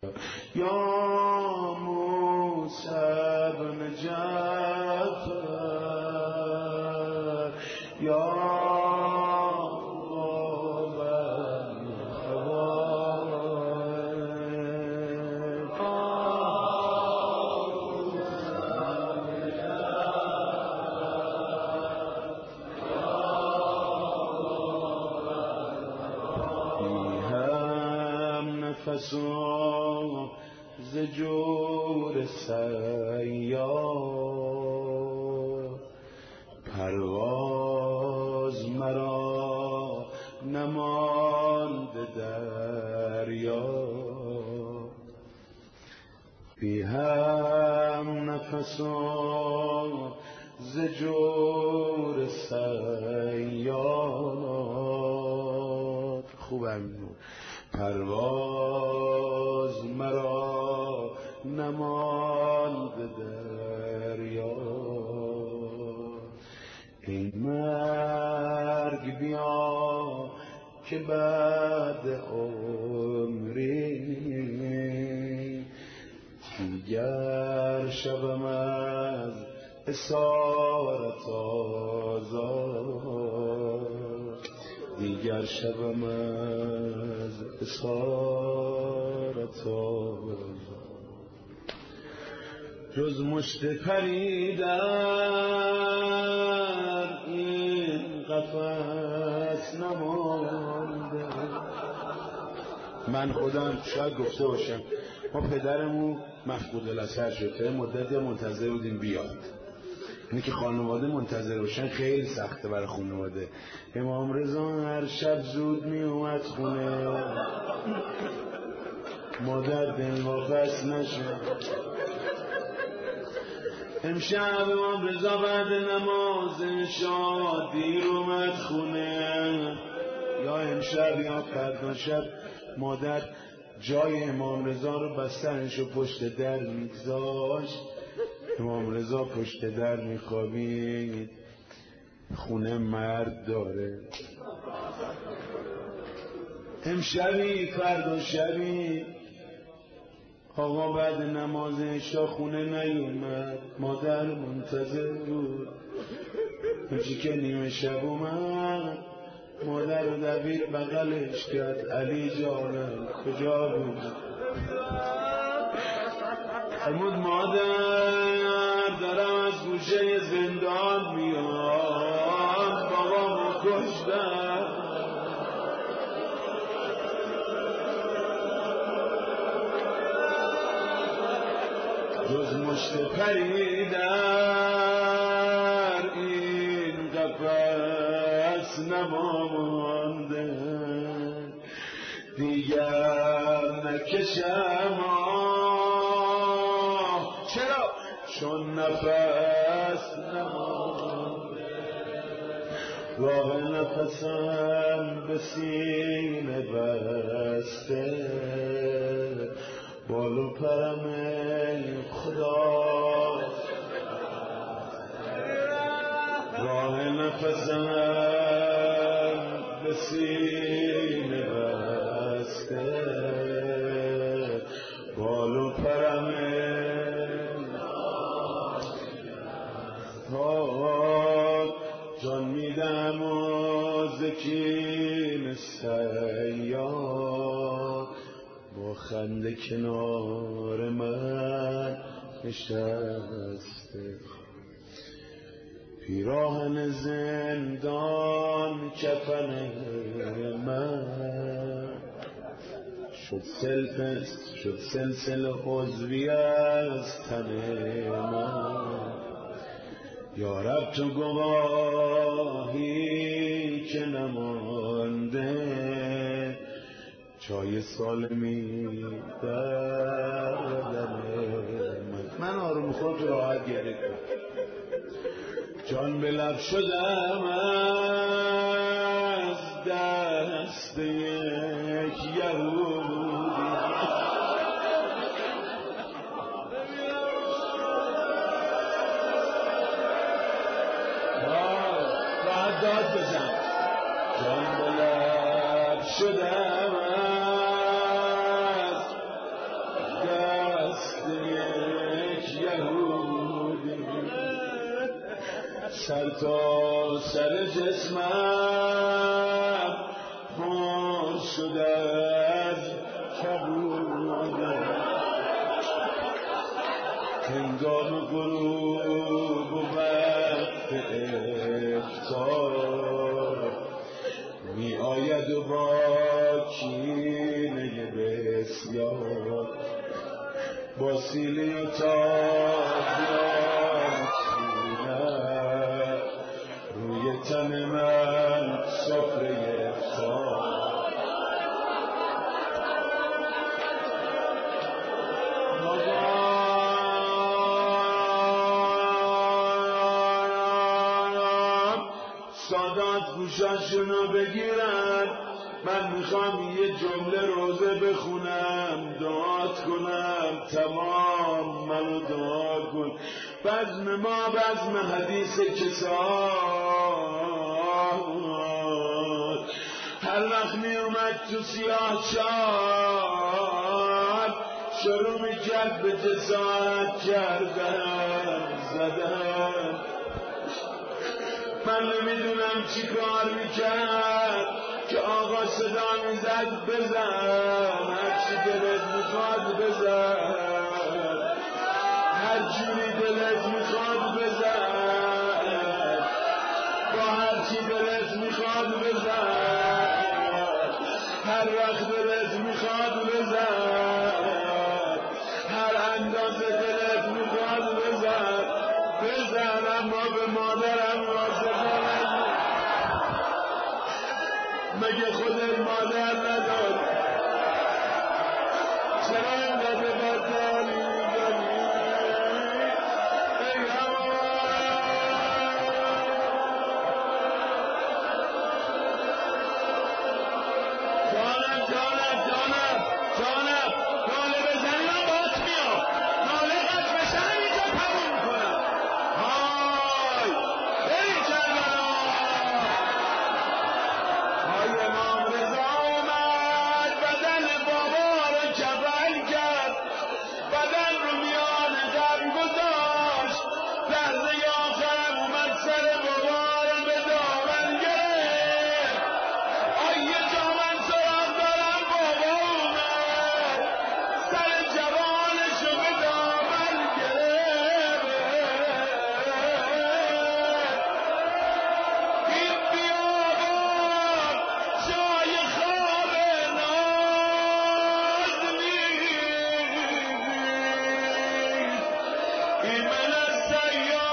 یا موسی بن جعفر یا نفسم ز جور سیار پرواز مرا نماند دریا بی هم نفسم ز جور سیار خوبم پرواز مرا نماند دریا ای مرگ بیا که بعد عمری دیگر شبم از اسارت آزاد دیگر شبم از اسارت آزاد جز مشت پری در این قفس نمانده. من خودم شاید گفته باشم ما پدرمون مفقود الاثر شده مدتی منتظر بودیم بیاد. اینه که خانواده منتظر باشن خیلی سخته برای خانواده. امام رضا هر شب زود می اومد خونه مادر دلواپس نشه. امشب امام رضا بعد نماز عشا دیر اومد خونه، یا امشب یا فردا شب مادر جای امام رضا رو بستنشو پشت در میگذاشت. امام رضا پشت در میخوابید، خونه مرد داره. امشبی فردا شبی آقا بعد نماز عشا خونه نیومد، مادر منتظر بود. همچی که نیمه شب اومد مادر رو دوید بغلش کرد، علی جانم کجا بود؟ فرمود مادر دارم از گوشه زندان میاد، بابامو کشتن. جز مشت پری در این قفس نمانده، دیگر نکشم چرا؟ چون نفس نمانده. راه نفسم به سینه بسته، بال و پرم خدا. راه نفسم به سینه بسته، بال و پرم جان میدم و زکین سیاد، با خنده کنار من نشسته. پیراهن زندان کفن من شد سلسله عضوی از تن من. یا رب تو گواهی که نمانده، چای سالمی در بدن من آروم خود راحت گرفت. جان به لب شدم از دست یک یهودی. راحت داد بزن. جان به لب شدم سر تا سر جسمم پر شده از کبوده هنگام غروب و وقت افطار می آید و با کینه بسیار با سیلی و تابیان روی تن من سفره افطار سادات گوشاشونو بگیرن من میخوام یه جمله روزه بخونم دعات کنم تمام منو دعا کن بزم ما بزم حدیث کساد هر وقت میومد تو سیاه چار شروع میکرد به جسارت کردن زدن من نمیدونم چی کار میکرد که آقا صدا میزد بزن هرچی دلت میخواد بزن هر جوری دلت میخواد بزن با هرچی دلت میخواد بزن هر وقت دلت میخواد بزن هر اندازه دلت میخواد بزن اما به مادرم واسطانم مگه خودت مادر نداری چرا اینقدر بدداری می‌کنی ای هوا جانم ناله بزنی من باهات میام ناله قد بشن اینجا تموم میکنم های بری کربلا های امام رضا اومد بدن بابا رو کفن کرد بدن رو میان قبر گذاشت لحظه آخرم اومد سر بابا رو به دامن گرفت آیه جا من سراغ دارم بابا اومد سر جوانشو به دامن گرفت این بیابان جای خواب ناز نیست این من از سیاد